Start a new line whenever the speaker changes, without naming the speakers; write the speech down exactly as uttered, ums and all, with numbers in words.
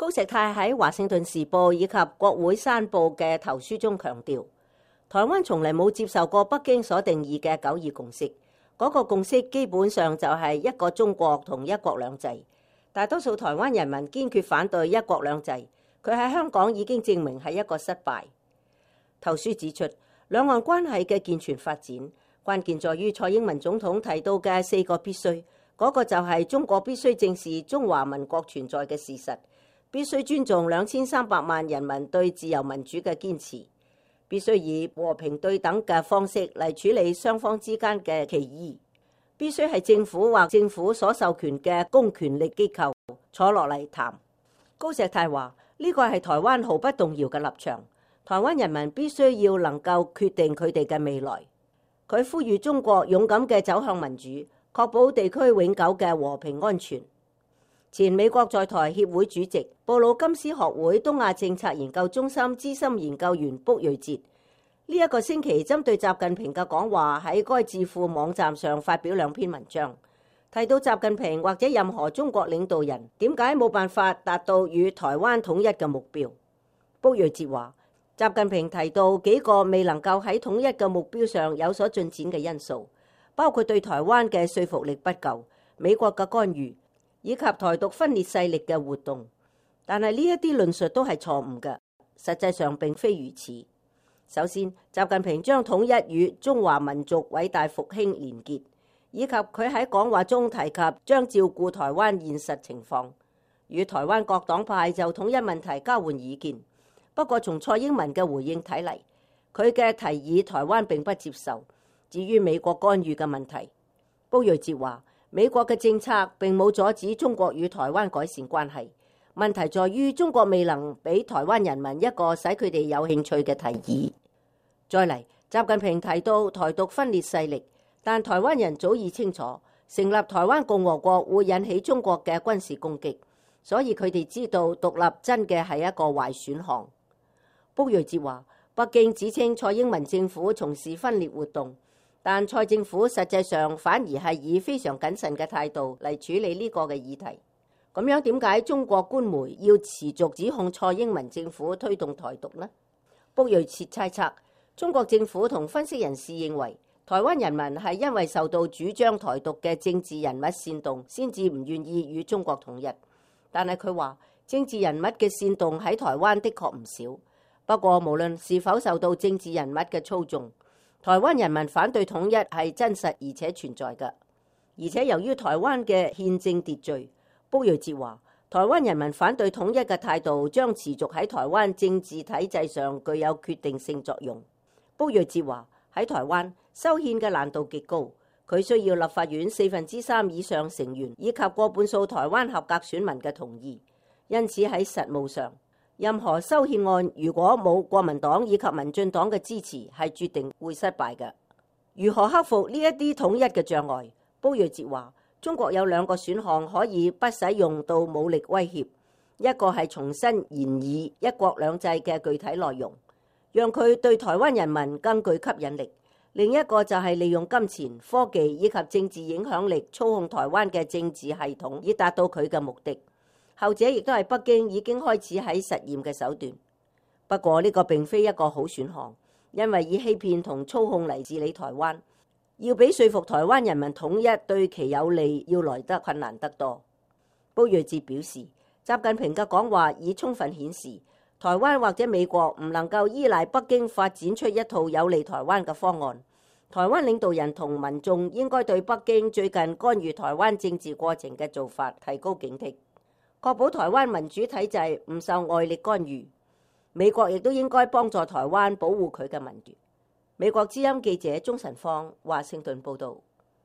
高石泰喺《華盛頓時報》以及《國會山報》嘅投書中強調，台灣從嚟冇接受過北京所定義嘅九二共識，嗰個共識基本上就係一個中國同一國兩制。大多數台灣人民堅決反對一國兩制，佢喺香港已經證明係一個失敗。投書指出，兩岸關係嘅健全發展，關鍵在於蔡英文總統提到嘅四個必須，嗰個就係中國必須正視中華民國存在嘅事實，必須尊重兩千三百萬人民對自由民主嘅堅持，必須以和平對等嘅方式嚟處理雙方之間嘅歧義，必須係政府或政府所授權嘅公權力機構坐落嚟談。高石泰話：呢個係台灣毫不動搖嘅立場，台灣人民必須要能夠決定佢哋嘅未來。佢呼籲中國勇敢嘅走向民主，確保地區永久嘅和平安全。前美國在台協會主席、布魯金斯學會東亞政策研究中心資深研究員卜睿哲呢一個星期針對習近平嘅講話喺該智庫網站上發表兩篇文章，提到習近平或者任何中國領導人點解冇辦法達到與台灣統一嘅目標。卜睿哲話：習近平提到幾個未能夠喺統一嘅目標上有所進展嘅因素，包括對台灣嘅說服力不夠、美國嘅干預以及台獨分裂勢力嘅活動。但係呢一啲論述都係錯誤嘅，實際上並非如此。首先，習近平將統一與中華民族偉大復興連結，以及佢喺講話中提及將照顧台灣現實情況，與台灣各黨派就統一問題交換意見。不過，從蔡英文嘅回應睇嚟，佢嘅提議台灣並不接受。至於美國干預嘅問題，卜睿哲話：美國嘅政策並冇阻止中國與台灣改善關係，問題在於中國未能俾台灣人民一個使佢哋有興趣嘅提議。再嚟，習近平提到台獨分裂勢力，但台灣人早已清楚，成立台灣共和國會引起中國嘅軍事攻擊，所以佢哋知道獨立真嘅係一個壞選項。卜睿哲話：北京指稱蔡英文政府從事分裂活動，但蔡政府實際上反而係以非常謹慎嘅態度嚟處理呢個嘅議題。咁樣點解中國官媒要持續指控蔡英文政府推動台獨呢？卜睿哲猜測，中國政府同分析人士認為，台灣人民係因為受到主張台獨嘅政治人物煽動，先至唔願意與中國統一。但係佢話，政治人物嘅煽動喺台灣的確唔少。不過，無論是否受到政治人物嘅操縱，台灣人民反對統一係真實而且存在嘅。而且由於台灣嘅憲政秩序，卜睿哲話，台灣人民反對統一嘅態度將持續喺台灣政治體制上具有決定性作用。卜睿哲話，喺台灣修憲嘅難度極高，佢需要立法院四分之三以上成員以及過半數台灣合格選民嘅同意。因此喺實務上，任何修憲案如果冇國民黨以及民進黨嘅支持，係決定會失敗嘅。如何克服呢一啲統一嘅障礙？卜睿哲話，中國有兩個選項可以不使用到武力威脅，一個係重新研議一國兩制嘅具體內容，讓佢對台灣人民更具吸引力；另一個就係利用金錢、科技以及政治影響力操控台灣嘅政治系統，以達到佢嘅目的。後者亦都係北京已經開始喺實驗嘅手段。不過呢個並非一個好選項，因為以欺騙同操控嚟治理台灣，要比說服台灣人民統一對其有利要來得困難得多。卜睿哲表示，習近平嘅講話已充分顯示，台灣或者美國唔能夠依賴北京發展出一套有利台灣嘅方案。台灣領導人同民眾應該對北京最近干預台灣政治過程嘅做法提高警惕，確保台灣民主體制唔受外力干預。美國亦都應該幫助台灣保護佢嘅民主。美國之音記者鍾晨芳，華盛頓報導。